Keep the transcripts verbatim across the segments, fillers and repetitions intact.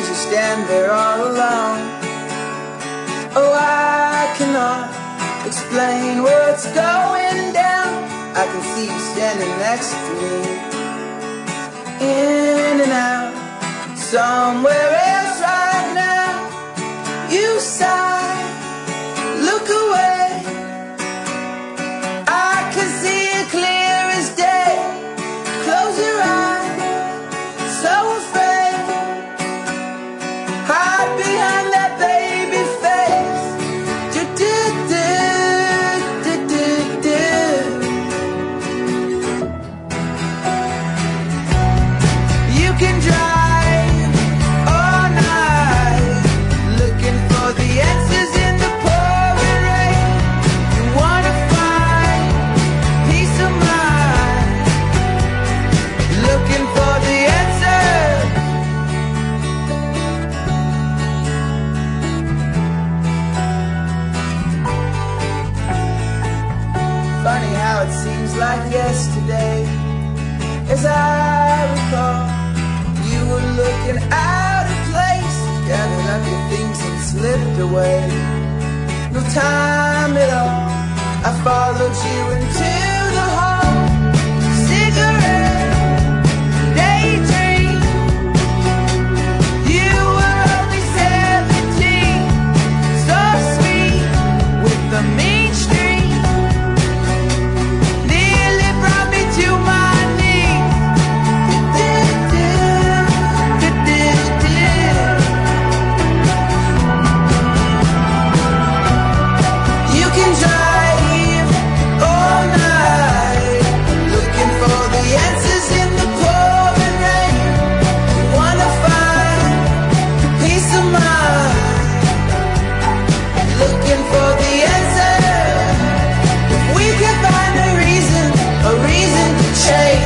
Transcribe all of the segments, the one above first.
as you stand there all alone. Oh, I cannot explain what's going down. I can see you standing next to me, in and out, somewhere else right now. You sigh, look away. I can see it clear as day. Close your eyes, so afraid. Hide behind that baby face. Do do do do do do. You can drive all night, looking for the answers in the pouring rain. You wanna find peace of mind, looking for the answer. Funny how it seems like yesterday. As I recall, you were looking out of place, gathered up your things and slipped away. No time at all, I followed you into the hall. Cigarette, daydream. You were only seventeen, so sweet with the mean streak. Nearly brought me to my knees. You can drive all night, looking for the answers in the pouring rain. You wanna find peace of mind, looking for the answer. If we can find a reason, a reason to change,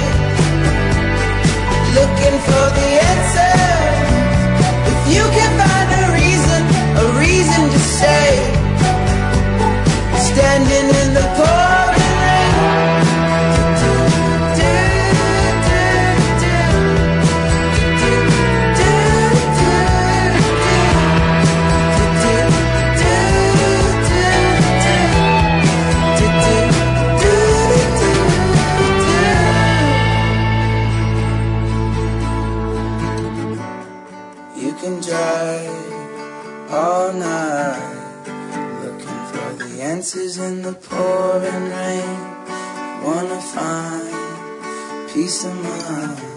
looking for the answer. If you can find a reason, a reason to stay, standing in the pouring rain. Do, do, do, do. Do, do, do, do. Do, do, do, do. Do, do, do, do. You can drive all night, looking for the answers in the pouring rain. Wanna find peace of mind.